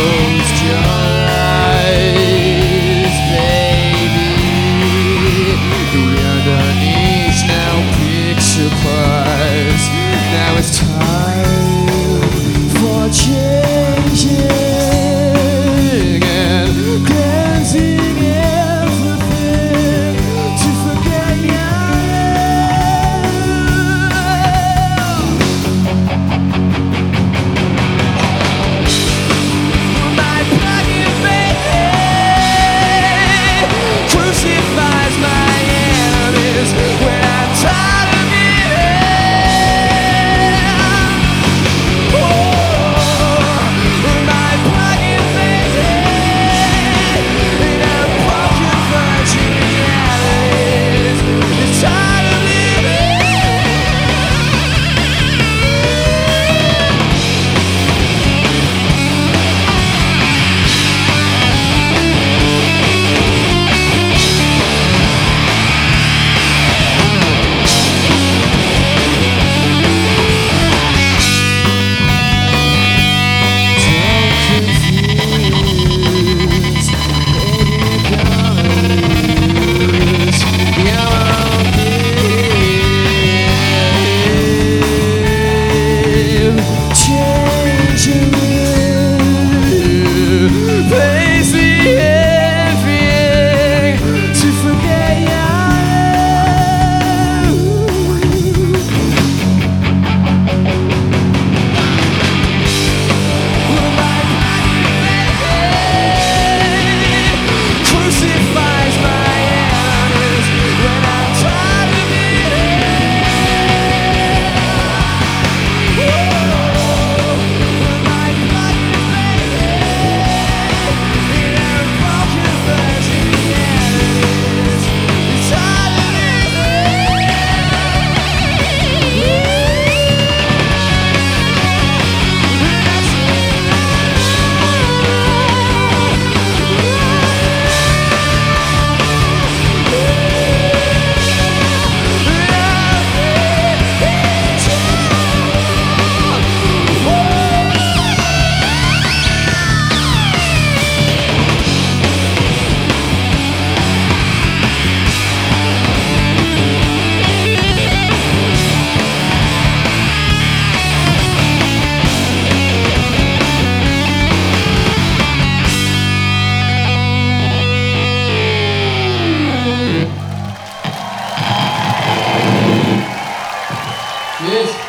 closed your eyes, baby. You're underneath now, picture price. Now it's time for changing and cleansing everything to forget you. My pocket baby crucifies my enemies when I'm tired of it. Oh, my pocket baby in a broken virgin realities is tired of living. Yes.